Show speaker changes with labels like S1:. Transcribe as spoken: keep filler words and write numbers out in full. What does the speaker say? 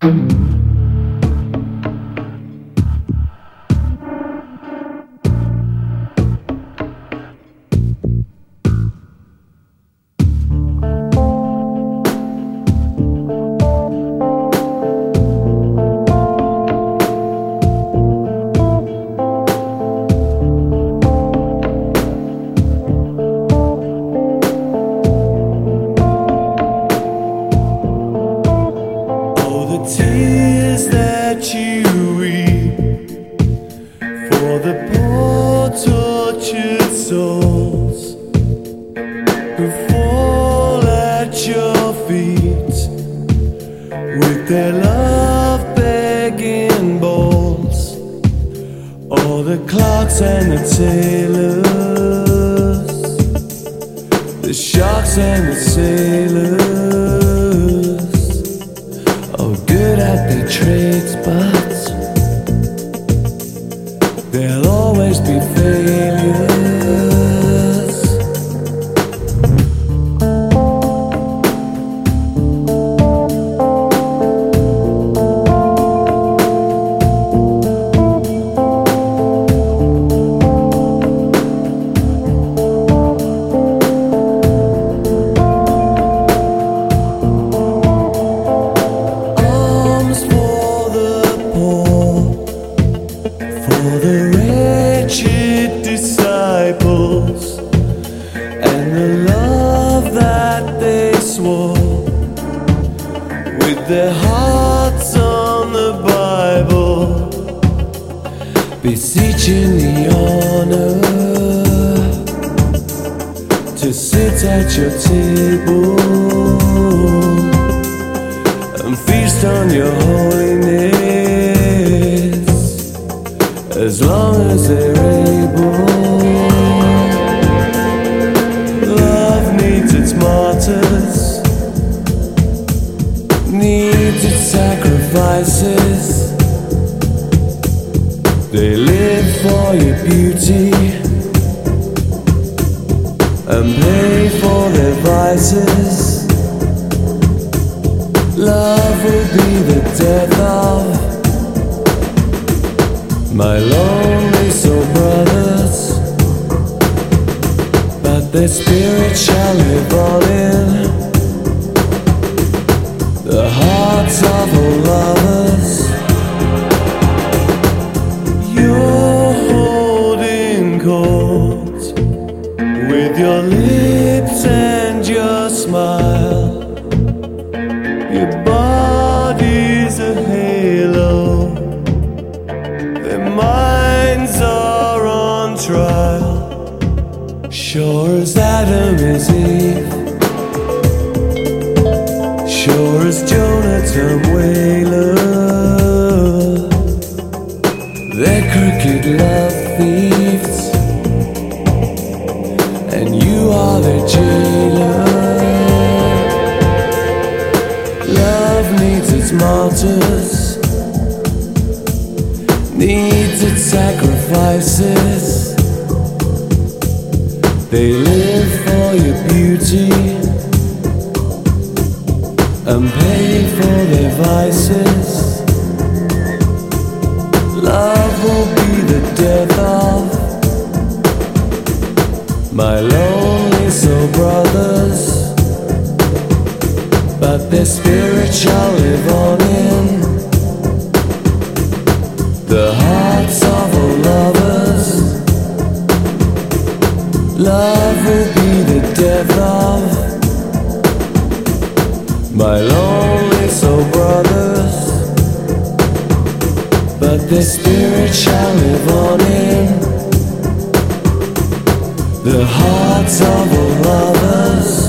S1: Tears that you weep for the poor tortured souls who fall at your feet with their love begging bowls. All the clocks and the tailors, the sharks and the sailors, good at their trades, but there'll always be failures. For the wretched disciples and the love that they swore with their hearts on the Bible, beseeching the honor to sit at your table and feast on your holiness, as long as they're able. Love needs its martyrs, needs its sacrifices. They live for your beauty and pay for their vices. Love will be the death of my lonely soul brothers, but their spirit shall live on in the hearts of all lovers. You're holding court with your lips and your smile. Your body's a halo, their minds are on trial. Sure as Adam is Eve, sure as Jonathan Whaler, they're crooked love thieves, and you are their jailer. Love needs its martyrs, needs its sacrifices. They live for your beauty and pay for their vices. Love will be the death of my lonely soul brothers, but their spirit shall live on in the hearts of all lovers. Love will be the death of my lonely soul brothers, but their spirit shall live on in the hearts of all lovers.